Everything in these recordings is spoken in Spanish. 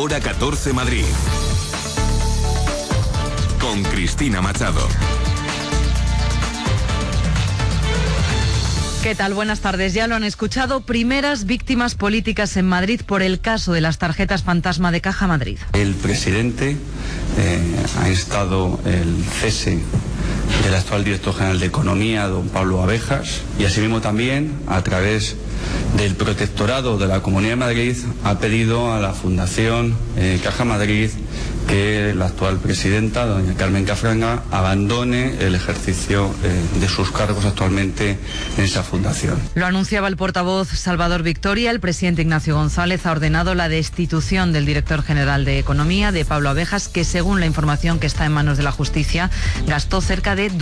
Hora 14 Madrid. Con Cristina Machado. ¿Qué tal? Buenas tardes. Ya lo han escuchado. Primeras víctimas políticas en Madrid por el caso de las tarjetas fantasma de Caja Madrid. El presidente ha instado el cese del actual director general de Economía, don Pablo Abejas, y asimismo también, a través del Protectorado de la Comunidad de Madrid, ha pedido a la Fundación Caja Madrid que la actual presidenta, doña Carmen Cafranga, abandone el ejercicio de sus cargos actualmente en esa fundación. Lo anunciaba el portavoz Salvador Victoria. El presidente Ignacio González ha ordenado la destitución del director general de Economía, de Pablo Abejas, que según la información que está en manos de la justicia, gastó cerca de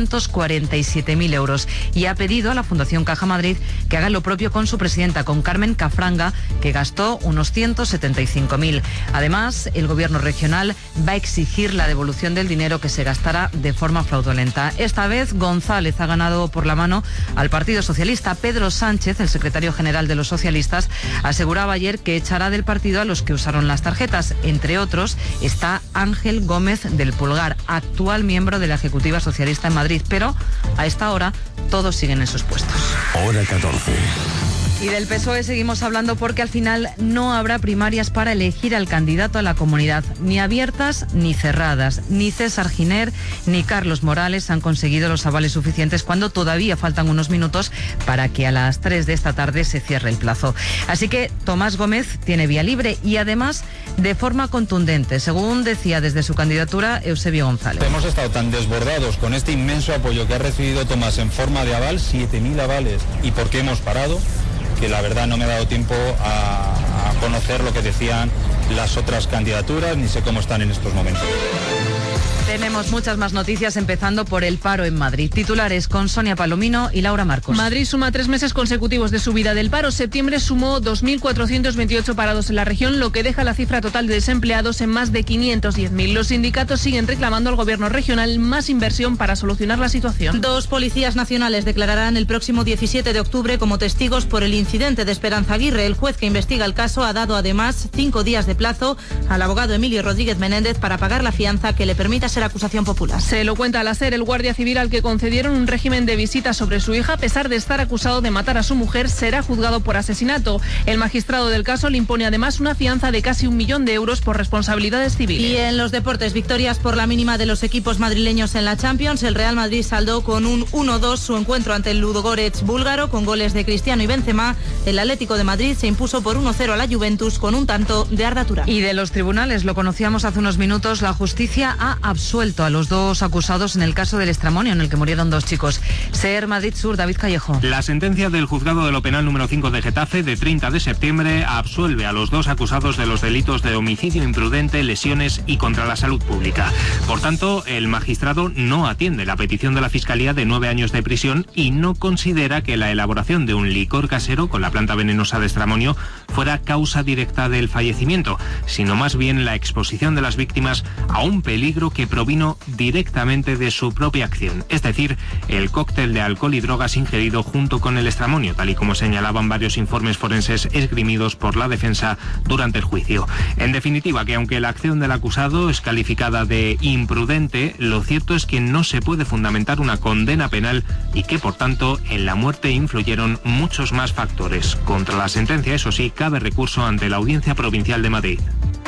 247.000 euros. Y ha pedido a la Fundación Caja Madrid que haga lo propio con su presidenta, con Carmen Cafranga, que gastó unos 175.000. Además, el gobierno regional va a exigir la devolución del dinero que se gastará de forma fraudulenta. Esta vez González ha ganado por la mano al Partido Socialista. Pedro Sánchez, el secretario general de los socialistas, aseguraba ayer que echará del partido a los que usaron las tarjetas. Entre otros está Ángel Gómez del Pulgar, actual miembro de la Ejecutiva Socialista en Madrid. Pero a esta hora todos siguen en sus puestos. Hora 14. Y del PSOE seguimos hablando porque al final no habrá primarias para elegir al candidato a la comunidad, ni abiertas ni cerradas. Ni César Giner ni Carlos Morales han conseguido los avales suficientes cuando todavía faltan unos minutos para que a las 3 de esta tarde se cierre el plazo. Así que Tomás Gómez tiene vía libre y además de forma contundente, según decía desde su candidatura Eusebio González. Hemos estado tan desbordados con este inmenso apoyo que ha recibido Tomás en forma de aval, 7.000 avales, y por qué hemos parado, que la verdad no me ha dado tiempo a conocer lo que decían las otras candidaturas, ni sé cómo están en estos momentos. Tenemos muchas más noticias, empezando por el paro en Madrid. Titulares con Sonia Palomino y Laura Marcos. Madrid suma 3 meses consecutivos de subida del paro. Septiembre sumó 2.428 parados en la región, lo que deja la cifra total de desempleados en más de 510.000. Los sindicatos siguen reclamando al gobierno regional más inversión para solucionar la situación. 2 policías nacionales declararán el próximo 17 de octubre como testigos por el incidente de Esperanza Aguirre. El juez que investiga el caso ha dado además 5 días de plazo al abogado Emilio Rodríguez Menéndez para pagar la fianza que le permita ser acusación popular. Se lo cuenta al SER, el guardia civil al que concedieron un régimen de visita sobre su hija, a pesar de estar acusado de matar a su mujer, será juzgado por asesinato. El magistrado del caso le impone además una fianza de casi 1 millón de euros por responsabilidades civiles. Y en los deportes, victorias por la mínima de los equipos madrileños en la Champions. El Real Madrid saldó con un 1-2 su encuentro ante el Ludogorets búlgaro con goles de Cristiano y Benzema. El Atlético de Madrid se impuso por 1-0 a la Juventus con un tanto de Arda Turán. Y de los tribunales, lo conocíamos hace unos minutos, la justicia ha absuelto a los 2 acusados en el caso del Estramonio, en el que murieron 2 chicos. SER Madrid Sur, David Callejo. La sentencia del juzgado de lo penal número 5 de Getafe de 30 de septiembre absuelve a los 2 acusados de los delitos de homicidio imprudente, lesiones y contra la salud pública. Por tanto, el magistrado no atiende la petición de la Fiscalía de 9 años de prisión y no considera que la elaboración de un licor casero con la planta venenosa de Estramonio fuera causa directa del fallecimiento, sino más bien la exposición de las víctimas a un peligro que provino directamente de su propia acción, es decir, el cóctel de alcohol y drogas ingerido junto con el estramonio, tal y como señalaban varios informes forenses esgrimidos por la defensa durante el juicio. En definitiva, que aunque la acción del acusado es calificada de imprudente, lo cierto es que no se puede fundamentar una condena penal y que, por tanto, en la muerte influyeron muchos más factores. Contra la sentencia, eso sí, cabe recurso ante la Audiencia Provincial de Madrid.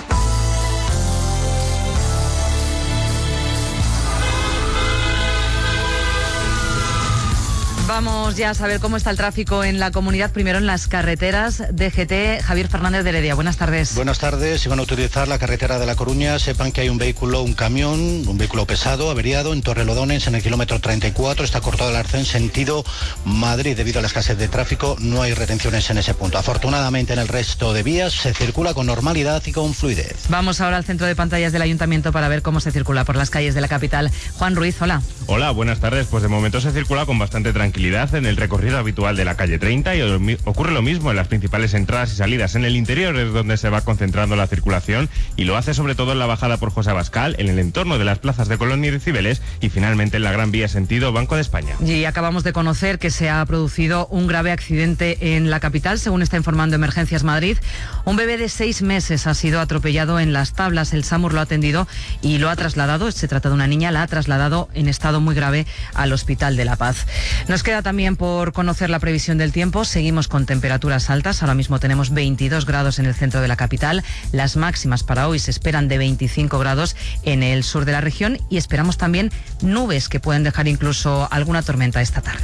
Vamos ya a saber cómo está el tráfico en la comunidad, primero en las carreteras. DGT, Javier Fernández de Heredia, buenas tardes. Buenas tardes, si van a utilizar la carretera de La Coruña, sepan que hay un vehículo pesado, averiado en Torrelodones, en el kilómetro 34, está cortado el arcén sentido Madrid. Debido a la escasez de tráfico, no hay retenciones en ese punto. Afortunadamente, en el resto de vías se circula con normalidad y con fluidez. Vamos ahora al centro de pantallas del Ayuntamiento para ver cómo se circula por las calles de la capital. Juan Ruiz, hola. Hola, buenas tardes. Pues de momento se circula con bastante tranquilidad en el recorrido habitual de la calle 30 y ocurre lo mismo en las principales entradas y salidas. En el interior es donde se va concentrando la circulación y lo hace sobre todo en la bajada por José Abascal, en el entorno de las plazas de Colón y Cibeles y finalmente en la Gran Vía sentido Banco de España. Y acabamos de conocer que se ha producido un grave accidente en la capital, según está informando Emergencias Madrid. Un bebé de 6 meses ha sido atropellado en Las Tablas. El SAMUR lo ha atendido y lo ha trasladado, se trata de una niña, la ha trasladado en estado muy grave al Hospital de La Paz. Nos queda también por conocer la previsión del tiempo. Seguimos con temperaturas altas. Ahora mismo tenemos 22 grados en el centro de la capital. Las máximas para hoy se esperan de 25 grados en el sur de la región y esperamos también nubes que pueden dejar incluso alguna tormenta esta tarde.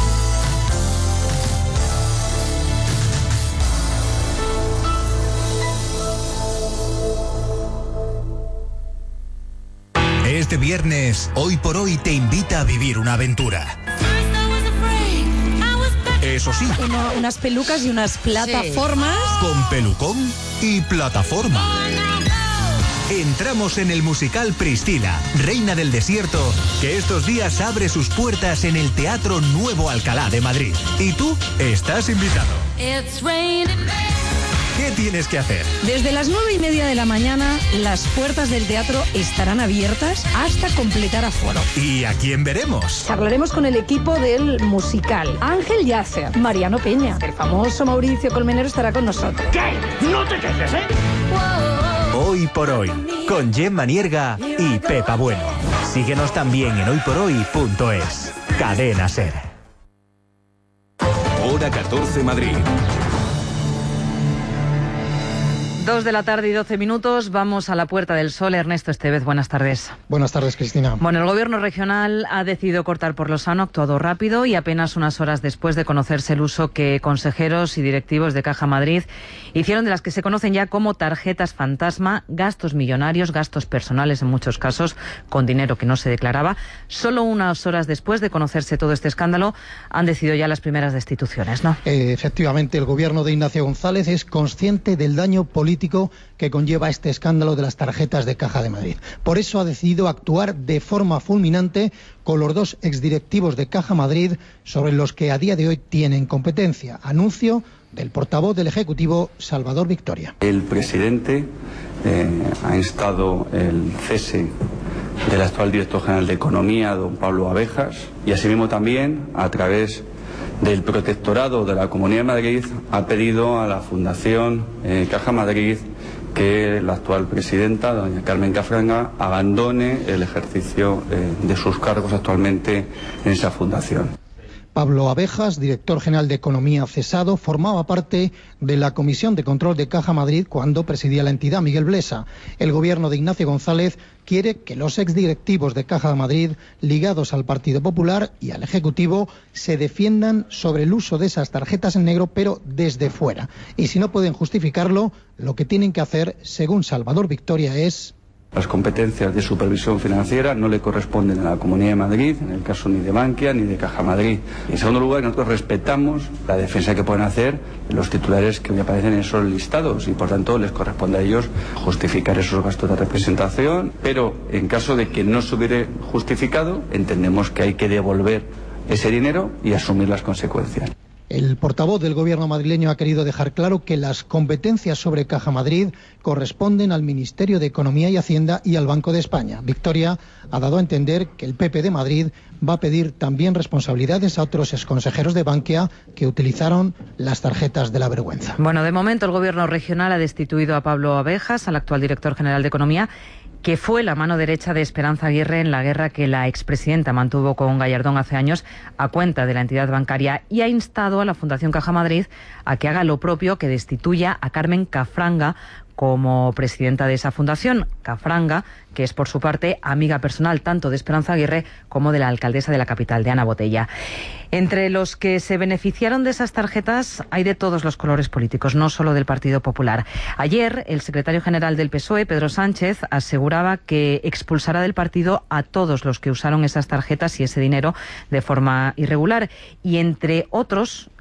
Este viernes, Hoy por Hoy te invita a vivir una aventura. Eso sí, unas pelucas y unas plataformas. Con pelucón y plataforma. Entramos en el musical Priscila, Reina del Desierto, que estos días abre sus puertas en el Teatro Nuevo Alcalá de Madrid. Y tú estás invitado. ¿Qué tienes que hacer? Desde las 9:30 de la mañana, las puertas del teatro estarán abiertas hasta completar aforo. ¿Y a quién veremos? Charlaremos con el equipo del musical. Ángel Yacer, Mariano Peña, el famoso Mauricio Colmenero estará con nosotros. ¿Qué? No te quejes, ¿eh? Hoy por Hoy, con Gemma Nierga y Pepa Bueno. Síguenos también en hoyporoy.es. Cadena SER. Hora 14 Madrid. 2 de la tarde y 12 minutos, vamos a la Puerta del Sol. Ernesto Estevez, buenas tardes. Buenas tardes, Cristina. Bueno, el gobierno regional ha decidido cortar por lo sano, ha actuado rápido y apenas unas horas después de conocerse el uso que consejeros y directivos de Caja Madrid hicieron de las que se conocen ya como tarjetas fantasma, gastos millonarios, gastos personales en muchos casos, con dinero que no se declaraba. Solo unas horas después de conocerse todo este escándalo, han decidido ya las primeras destituciones, ¿no? Efectivamente, el gobierno de Ignacio González es consciente del daño político que conlleva este escándalo de las tarjetas de Caja de Madrid. Por eso ha decidido actuar de forma fulminante con los 2 exdirectivos de Caja Madrid sobre los que a día de hoy tienen competencia. Anuncio del portavoz del Ejecutivo, Salvador Victoria. El presidente ha instado el cese del actual director general de Economía, don Pablo Abejas, y asimismo también, a través del protectorado de la Comunidad de Madrid, ha pedido a la Fundación Caja Madrid que la actual presidenta, doña Carmen Cafranga, abandone el ejercicio de sus cargos actualmente en esa fundación. Pablo Abejas, director general de Economía cesado, formaba parte de la Comisión de Control de Caja Madrid cuando presidía la entidad Miguel Blesa. El gobierno de Ignacio González quiere que los exdirectivos de Caja Madrid, ligados al Partido Popular y al Ejecutivo, se defiendan sobre el uso de esas tarjetas en negro, pero desde fuera. Y si no pueden justificarlo, lo que tienen que hacer, según Salvador Victoria, es... Las competencias de supervisión financiera no le corresponden a la Comunidad de Madrid, en el caso ni de Bankia ni de Caja Madrid. En segundo lugar, nosotros respetamos la defensa que pueden hacer los titulares que hoy aparecen en esos listados y por tanto les corresponde a ellos justificar esos gastos de representación, pero en caso de que no se hubiera justificado, entendemos que hay que devolver ese dinero y asumir las consecuencias. El portavoz del gobierno madrileño ha querido dejar claro que las competencias sobre Caja Madrid corresponden al Ministerio de Economía y Hacienda y al Banco de España. Victoria ha dado a entender que el PP de Madrid va a pedir también responsabilidades a otros exconsejeros de Bankia que utilizaron las tarjetas de la vergüenza. Bueno, de momento el gobierno regional ha destituido a Pablo Abejas, al actual director general de Economía, que fue la mano derecha de Esperanza Aguirre en la guerra que la expresidenta mantuvo con Gallardón hace años a cuenta de la entidad bancaria, y ha instado a la Fundación Caja Madrid a que haga lo propio, que destituya a Carmen Cafranga como presidenta de esa fundación. Cafranga, que es por su parte amiga personal tanto de Esperanza Aguirre como de la alcaldesa de la capital, de Ana Botella. Entre los que se beneficiaron de esas tarjetas hay de todos los colores políticos, no solo del Partido Popular. Ayer, el secretario general del PSOE, Pedro Sánchez, aseguraba que expulsará del partido a todos los que usaron esas tarjetas y ese dinero de forma irregular. Y entre otros,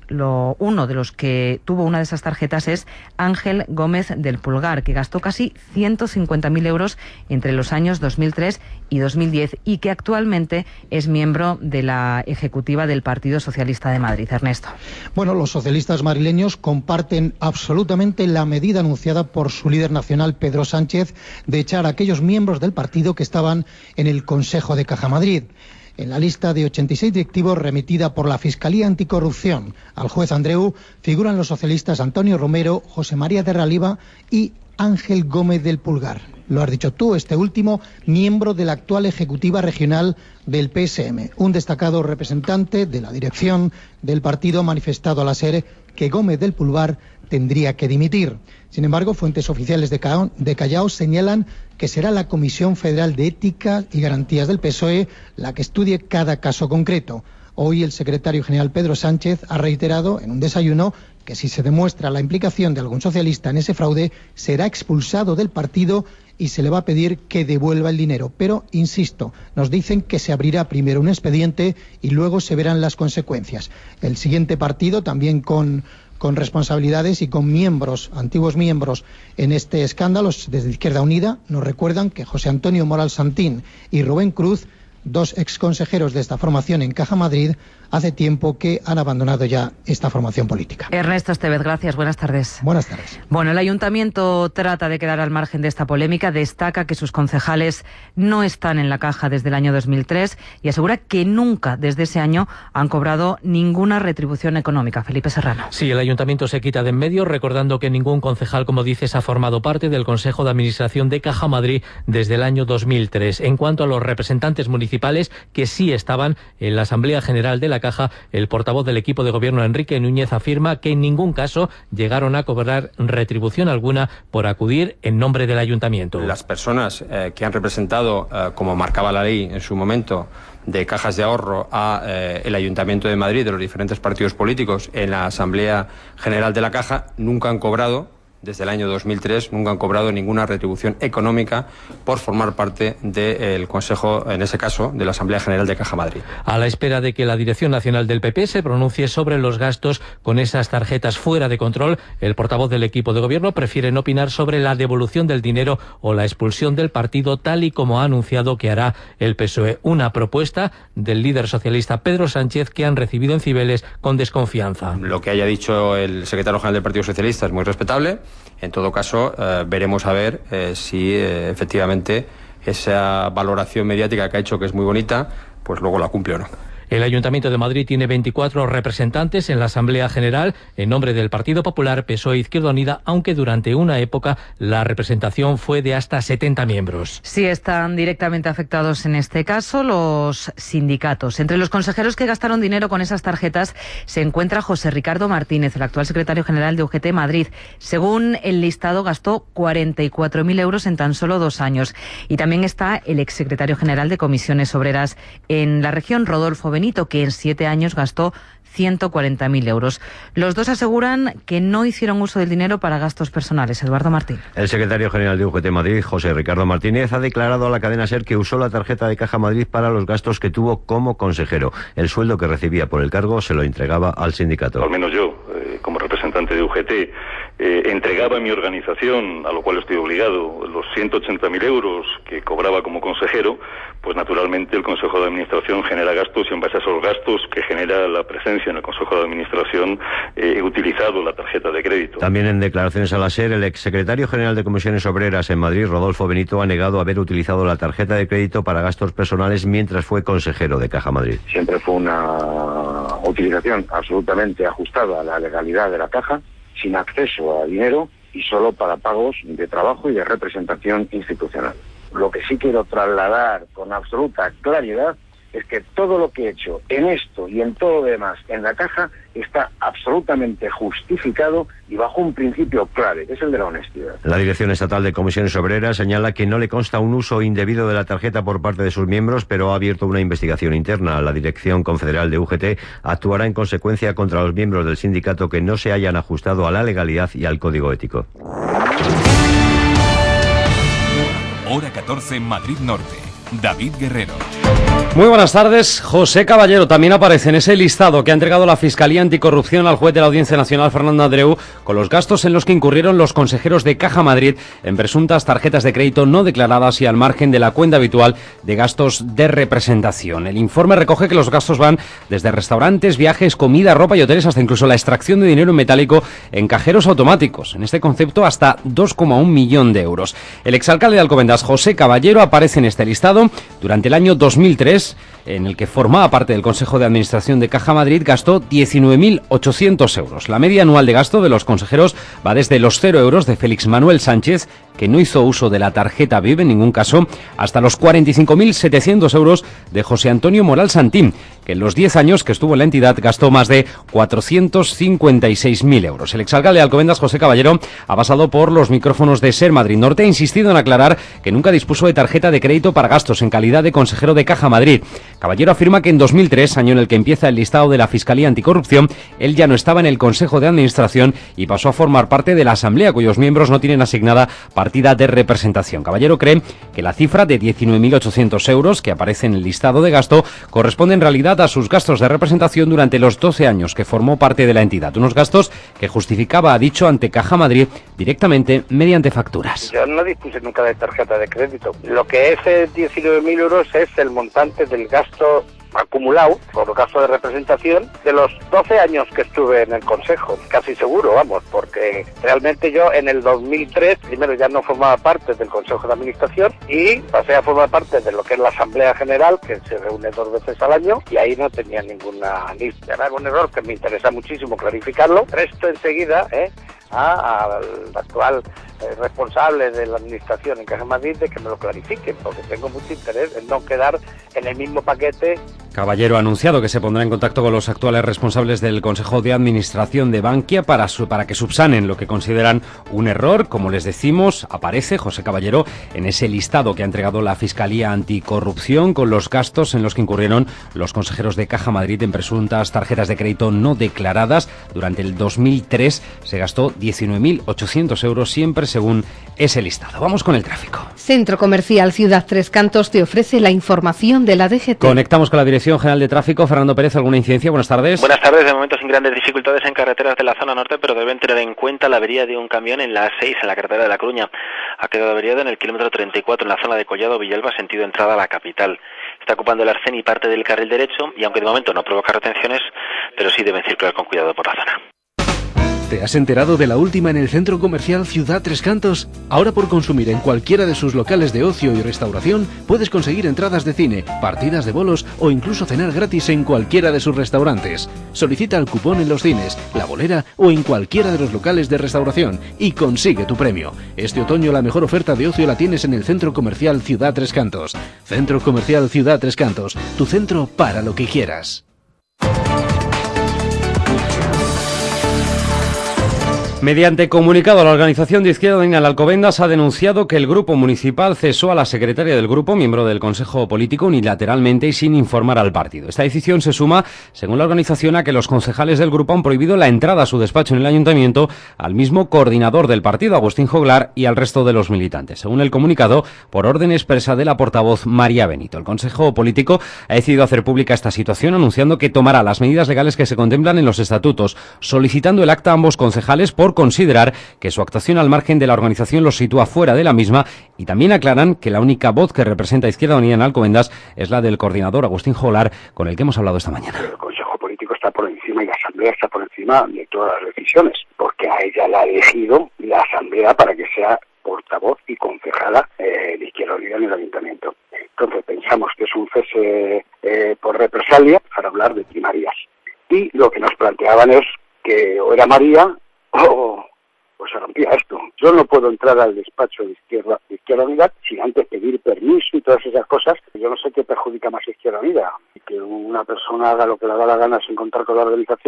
uno de los que tuvo una de esas tarjetas es Ángel Gómez del Pulgar, que gastó casi 150.000 euros entre los años 2003 y 2010 y que actualmente es miembro de la ejecutiva del Partido Socialista de Madrid. Ernesto. Bueno, los socialistas madrileños comparten absolutamente la medida anunciada por su líder nacional, Pedro Sánchez, de echar a aquellos miembros del partido que estaban en el Consejo de Caja Madrid. En la lista de 86 directivos remitida por la Fiscalía Anticorrupción al juez Andreu figuran los socialistas Antonio Romero, José María de Raliva y Ángel Gómez del Pulgar. Lo has dicho tú, este último miembro de la actual ejecutiva regional del PSM. Un destacado representante de la dirección del partido ha manifestado a la SER que Gómez del Pulgar tendría que dimitir. Sin embargo, fuentes oficiales de Callao señalan que será la Comisión Federal de Ética y Garantías del PSOE la que estudie cada caso concreto. Hoy el secretario general Pedro Sánchez ha reiterado en un desayuno que si se demuestra la implicación de algún socialista en ese fraude, será expulsado del partido y se le va a pedir que devuelva el dinero. Pero, insisto, nos dicen que se abrirá primero un expediente y luego se verán las consecuencias. El siguiente partido, también con responsabilidades y con miembros, antiguos miembros en este escándalo, desde Izquierda Unida, nos recuerdan que José Antonio Moral Santín y Rubén Cruz, dos exconsejeros de esta formación en Caja Madrid, hace tiempo que han abandonado ya esta formación política. Ernesto Estevez, gracias. Buenas tardes. Buenas tardes. Bueno, el Ayuntamiento trata de quedar al margen de esta polémica, destaca que sus concejales no están en la Caja desde el año 2003 y asegura que nunca desde ese año han cobrado ninguna retribución económica. Felipe Serrano. Sí, el Ayuntamiento se quita de en medio, recordando que ningún concejal, como dices, ha formado parte del Consejo de Administración de Caja Madrid desde el año 2003. En cuanto a los representantes municipales que sí estaban en la Asamblea General de la Caja, el portavoz del equipo de gobierno, Enrique Núñez, afirma que en ningún caso llegaron a cobrar retribución alguna por acudir en nombre del Ayuntamiento. Las personas que han representado, como marcaba la ley en su momento, de cajas de ahorro a el Ayuntamiento de Madrid, de los diferentes partidos políticos, en la Asamblea General de la Caja, nunca han cobrado. Desde el año 2003 nunca han cobrado ninguna retribución económica por formar parte del Consejo, en ese caso, de la Asamblea General de Caja Madrid. A la espera de que la Dirección Nacional del PP se pronuncie sobre los gastos con esas tarjetas fuera de control, el portavoz del equipo de gobierno prefiere no opinar sobre la devolución del dinero o la expulsión del partido, tal y como ha anunciado que hará el PSOE. Una propuesta del líder socialista Pedro Sánchez que han recibido en Cibeles con desconfianza. Lo que haya dicho el secretario general del Partido Socialista es muy respetable. En todo caso, veremos a ver si efectivamente esa valoración mediática que ha hecho, que es muy bonita, pues luego la cumple o no. El Ayuntamiento de Madrid tiene 24 representantes en la Asamblea General en nombre del Partido Popular, PSOE e Izquierda Unida, aunque durante una época la representación fue de hasta 70 miembros. Sí, están directamente afectados en este caso los sindicatos. Entre los consejeros que gastaron dinero con esas tarjetas se encuentra José Ricardo Martínez, el actual secretario general de UGT Madrid. Según el listado, gastó 44.000 euros en tan solo 2 años. Y también está el exsecretario general de Comisiones Obreras en la región, Rodolfo Benito, que en 7 años gastó 140.000 euros. Los dos aseguran que no hicieron uso del dinero para gastos personales. Eduardo Martín. El secretario general de UGT Madrid, José Ricardo Martínez, ha declarado a la cadena SER que usó la tarjeta de Caja Madrid para los gastos que tuvo como consejero. El sueldo que recibía por el cargo se lo entregaba al sindicato. Al menos yo, como representante de UGT, entregaba a mi organización, a lo cual estoy obligado, los 180.000 euros que cobraba como consejero, pues naturalmente el Consejo de Administración genera gastos y en base a esos gastos que genera la presencia en el Consejo de Administración he utilizado la tarjeta de crédito. También en declaraciones a la SER, el exsecretario general de Comisiones Obreras en Madrid, Rodolfo Benito, ha negado haber utilizado la tarjeta de crédito para gastos personales mientras fue consejero de Caja Madrid. Siempre fue una utilización absolutamente ajustada a la legalidad de la Caja, sin acceso a dinero y solo para pagos de trabajo y de representación institucional. Lo que sí quiero trasladar con absoluta claridad es que todo lo que he hecho en esto y en todo lo demás en la Caja está absolutamente justificado y bajo un principio clave, que es el de la honestidad. La Dirección Estatal de Comisiones Obreras señala que no le consta un uso indebido de la tarjeta por parte de sus miembros, pero ha abierto una investigación interna. La Dirección Confederal de UGT actuará en consecuencia contra los miembros del sindicato que no se hayan ajustado a la legalidad y al código ético. Hora 14, Madrid Norte. David Guerrero. Muy buenas tardes. José Caballero también aparece en ese listado que ha entregado la Fiscalía Anticorrupción al juez de la Audiencia Nacional, Fernando Andreu, con los gastos en los que incurrieron los consejeros de Caja Madrid en presuntas tarjetas de crédito no declaradas y al margen de la cuenta habitual de gastos de representación. El informe recoge que los gastos van desde restaurantes, viajes, comida, ropa y hoteles hasta incluso la extracción de dinero en metálico en cajeros automáticos. En este concepto, hasta 2,1 millón de euros. El exalcalde de Alcobendas, José Caballero, aparece en este listado. Durante el año 2003, en el que formaba parte del Consejo de Administración de Caja Madrid, gastó 19.800 euros. La media anual de gasto de los consejeros va desde los 0 euros de Félix Manuel Sánchez, que no hizo uso de la tarjeta VIP en ningún caso, hasta los 45.700 euros de José Antonio Moral Santín, que en los 10 años que estuvo en la entidad gastó más de 456.000 euros. El exalcalde de Alcobendas, José Caballero, ha pasado por los micrófonos de SER Madrid Norte, ha insistido en aclarar que nunca dispuso de tarjeta de crédito para gastos en calidad de consejero de Caja Madrid. Caballero afirma que en 2003, año en el que empieza el listado de la Fiscalía Anticorrupción, él ya no estaba en el Consejo de Administración y pasó a formar parte de la Asamblea, cuyos miembros no tienen asignada partida de representación. Caballero cree que la cifra de 19.800 euros que aparece en el listado de gasto corresponde en realidad a sus gastos de representación durante los 12 años que formó parte de la entidad. Unos gastos que justificaba, ha dicho, ante Caja Madrid directamente mediante facturas. Yo no dispuse nunca de tarjeta de crédito. Lo que es 19.000 euros es el montante del gasto acumulado por caso de representación de los 12 años que estuve en el Consejo, casi seguro, vamos, porque realmente yo en el 2003 primero ya no formaba parte del Consejo de Administración y pasé a formar parte de lo que es la Asamblea General, que se reúne 2 veces al año, y ahí no tenía ninguna lista. Era un error que me interesa muchísimo clarificarlo. Presto enseguida al actual responsable de la administración en Caja Madrid de que me lo clarifiquen, porque tengo mucho interés en no quedar en el mismo paquete. Caballero ha anunciado que se pondrá en contacto con los actuales responsables del Consejo de Administración de Bankia para que subsanen lo que consideran un error. Como les decimos, aparece José Caballero en ese listado que ha entregado la Fiscalía Anticorrupción con los gastos en los que incurrieron los consejeros de Caja Madrid en presuntas tarjetas de crédito no declaradas. Durante el 2003 se gastó 19.800 euros, siempre según ese listado. Vamos con el tráfico. Centro Comercial Ciudad Tres Cantos te ofrece la información de la DGT. Conectamos con la Dirección General de Tráfico. Fernando Pérez, ¿alguna incidencia? Buenas tardes. Buenas tardes. De momento sin grandes dificultades en carreteras de la zona norte, pero deben tener en cuenta la avería de un camión en la A6, en la carretera de La Coruña. Ha quedado averiado en el kilómetro 34, en la zona de Collado Villalba, sentido entrada a la capital. Está ocupando el arcén y parte del carril derecho, y aunque de momento no provoca retenciones, pero sí deben circular con cuidado por la zona. ¿Te has enterado de la última en el Centro Comercial Ciudad Tres Cantos? Ahora, por consumir en cualquiera de sus locales de ocio y restauración, puedes conseguir entradas de cine, partidas de bolos o incluso cenar gratis en cualquiera de sus restaurantes. Solicita el cupón en los cines, la bolera o en cualquiera de los locales de restauración y consigue tu premio. Este otoño la mejor oferta de ocio la tienes en el Centro Comercial Ciudad Tres Cantos. Centro Comercial Ciudad Tres Cantos, tu centro para lo que quieras. Mediante comunicado, la organización de Izquierda Unida de Alcobendas ha denunciado que el grupo municipal cesó a la secretaria del grupo, miembro del Consejo Político, unilateralmente y sin informar al partido. Esta decisión se suma, según la organización, a que los concejales del grupo han prohibido la entrada a su despacho en el ayuntamiento al mismo coordinador del partido, Agustín Joglar, y al resto de los militantes. Según el comunicado, por orden expresa de la portavoz María Benito. El Consejo Político ha decidido hacer pública esta situación, anunciando que tomará las medidas legales que se contemplan en los estatutos, solicitando el acta a ambos concejales por considerar que su actuación al margen de la organización los sitúa fuera de la misma, y también aclaran que la única voz que representa a Izquierda Unida en Alcobendas es la del coordinador Agustín Joglar, con el que hemos hablado esta mañana. El Consejo Político está por encima y la Asamblea está por encima de todas las decisiones, porque a ella la ha elegido la Asamblea para que sea portavoz y concejala de Izquierda Unida en el Ayuntamiento. Entonces pensamos que es un cese por represalia para hablar de primarias. Y lo que nos planteaban es que o era María o se rompía esto. Yo no puedo entrar al despacho de Izquierda Unida sin antes pedir permiso y todas esas cosas. Yo no sé qué perjudica más a Izquierda Unida. Que una persona haga lo que le da la gana sin contar con la organización,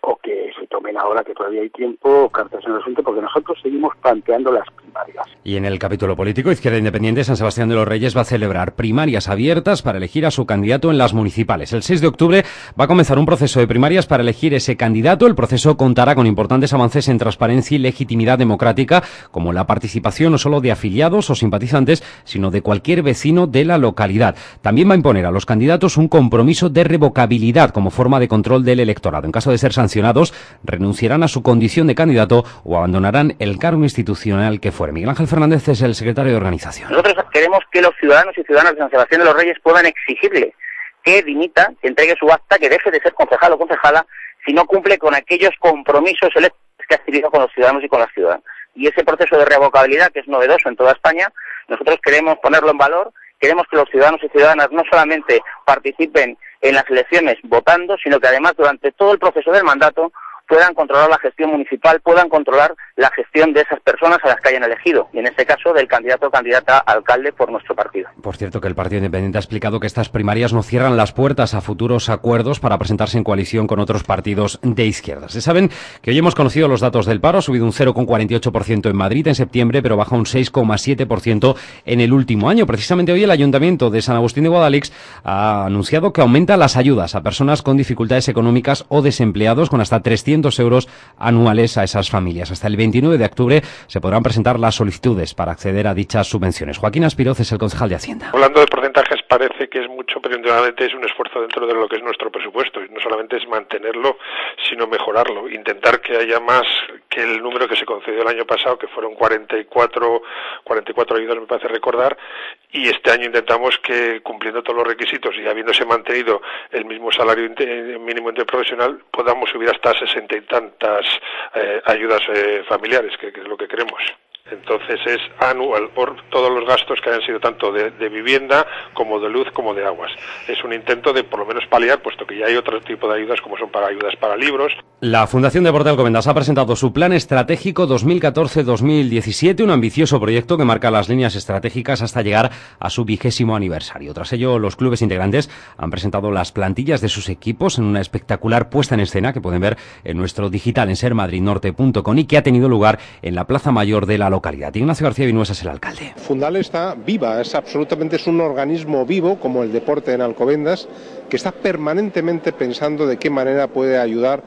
o que se tomen ahora, que todavía hay tiempo, cartas en el asunto, porque nosotros seguimos planteando las primarias. Y en el capítulo político, Izquierda Independiente San Sebastián de los Reyes va a celebrar primarias abiertas para elegir a su candidato en las municipales. El 6 de octubre va a comenzar un proceso de primarias para elegir ese candidato. El proceso contará con importantes avances en transparencia y legitimidad democrática, como la participación no solo de afiliados o simpatizantes, sino de cualquier vecino de la localidad. También va a imponer a los candidatos un compromiso de revocabilidad como forma de control del electorado. En caso de ser sancionados, renunciarán a su condición de candidato o abandonarán el cargo institucional que fuere. Miguel Ángel Fernández es el secretario de organización. Nosotros queremos que los ciudadanos y ciudadanas de San Sebastián de los Reyes puedan exigirle que dimita, que entregue su acta, que deje de ser concejal o concejala si no cumple con aquellos compromisos electorales que ha adquirido con los ciudadanos y con las ciudadanas. Y ese proceso de revocabilidad, que es novedoso en toda España, nosotros queremos ponerlo en valor. Queremos que los ciudadanos y ciudadanas no solamente participen en las elecciones votando, sino que además durante todo el proceso del mandato puedan controlar la gestión municipal, puedan controlar la gestión de esas personas a las que hayan elegido, y en este caso del candidato o candidata a alcalde por nuestro partido. Por cierto, que el Partido Independiente ha explicado que estas primarias no cierran las puertas a futuros acuerdos para presentarse en coalición con otros partidos de izquierdas. Se saben que hoy hemos conocido los datos del paro, ha subido un 0,48% en Madrid en septiembre, pero baja un 6,7% en el último año. Precisamente hoy el Ayuntamiento de San Agustín de Guadalix ha anunciado que aumenta las ayudas a personas con dificultades económicas o desempleados con hasta 300 euros anuales a esas familias. Hasta el 29 de octubre se podrán presentar las solicitudes para acceder a dichas subvenciones. Joaquín Aspiroz es el concejal de Hacienda. Hablando de porcentajes parece que es mucho, pero indudablemente es un esfuerzo dentro de lo que es nuestro presupuesto. Y no solamente es mantenerlo, sino mejorarlo. Intentar que haya más que el número que se concedió el año pasado, que fueron 44 ayudas, me parece recordar, y este año intentamos que, cumpliendo todos los requisitos y habiéndose mantenido el mismo salario mínimo interprofesional, podamos subir hasta 60 y tantas ayudas familiares, que es lo que queremos. Entonces es anual por todos los gastos que hayan sido tanto de vivienda como de luz como de aguas. Es un intento de por lo menos paliar, puesto que ya hay otro tipo de ayudas como son para ayudas para libros. La Fundación Deporte de Alcobendas ha presentado su Plan Estratégico 2014-2017, un ambicioso proyecto que marca las líneas estratégicas hasta llegar a su 20º aniversario. Tras ello, los clubes integrantes han presentado las plantillas de sus equipos en una espectacular puesta en escena que pueden ver en nuestro digital en sermadridnorte.com y que ha tenido lugar en la Plaza Mayor de la localidad. Ignacio García Vinuesa es el alcalde. Fundal está viva, es un organismo vivo como el deporte en Alcobendas, que está permanentemente pensando de qué manera puede ayudar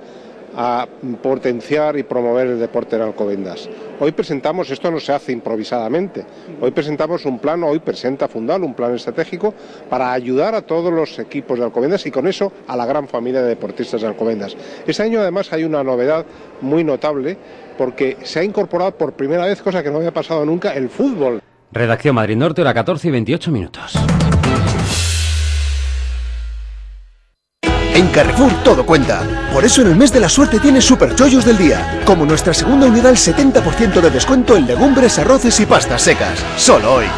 a potenciar y promover el deporte en Alcobendas. Hoy presentamos, esto no se hace improvisadamente, hoy presentamos un plan, hoy presenta Fundal un plan estratégico para ayudar a todos los equipos de Alcobendas y con eso a la gran familia de deportistas de Alcobendas. Este año además hay una novedad muy notable porque se ha incorporado por primera vez, cosa que no había pasado nunca, el fútbol. Redacción Madrid Norte, hora 14:28. En Carrefour todo cuenta. Por eso en el mes de la suerte tienes Super Chollos del día. Como nuestra segunda unidad al 70% de descuento en legumbres, arroces y pastas secas. Solo hoy.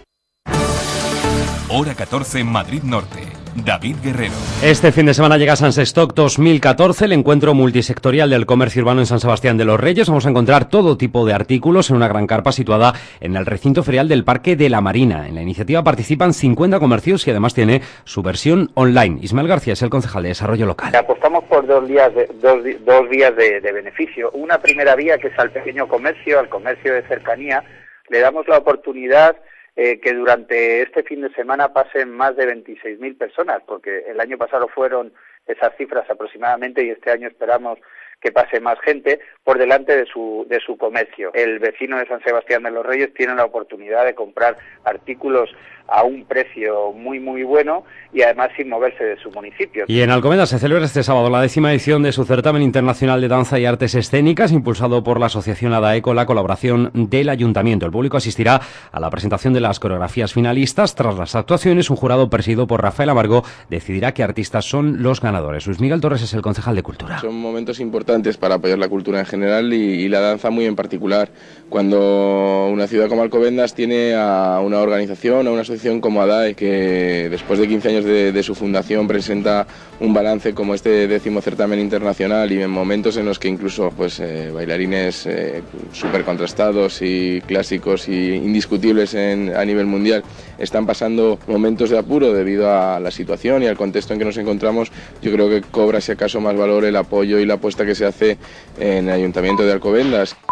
Hora 14 Madrid Norte. David Guerrero. Este fin de semana llega Sansestock 2014, el encuentro multisectorial del comercio urbano en San Sebastián de los Reyes. Vamos a encontrar todo tipo de artículos en una gran carpa situada en el recinto ferial del Parque de la Marina. En la iniciativa participan 50 comercios y además tiene su versión online. Ismael García es el concejal de Desarrollo Local. Apostamos por dos vías de beneficio. Una primera vía, que es al pequeño comercio, al comercio de cercanía. Le damos la oportunidad que durante este fin de semana pasen más de 26.000 personas, porque el año pasado fueron esas cifras aproximadamente y este año esperamos que pase más gente por delante de su comercio. El vecino de San Sebastián de los Reyes tiene la oportunidad de comprar artículos a un precio muy muy bueno y además sin moverse de su municipio. Y en Alcobendas se celebra este sábado la 10ª edición de su certamen internacional de danza y artes escénicas, impulsado por la asociación ADAE con la colaboración del Ayuntamiento. El público asistirá a la presentación de las coreografías finalistas. Tras las actuaciones, un jurado presidido por Rafael Amargo decidirá qué artistas son los ganadores. Luis Miguel Torres es el concejal de Cultura. Son momentos importantes importantes para apoyar la cultura en general y la danza muy en particular. Cuando una ciudad como Alcobendas tiene a una organización, a una asociación como ADAE, que después de 15 años de su fundación presenta un balance como este 10º certamen internacional, y en momentos en los que incluso pues bailarines súper contrastados y clásicos y indiscutibles a nivel mundial están pasando momentos de apuro debido a la situación y al contexto en que nos encontramos, yo creo que cobra si acaso más valor el apoyo y la apuesta que se hace en el Ayuntamiento de Alcobendas.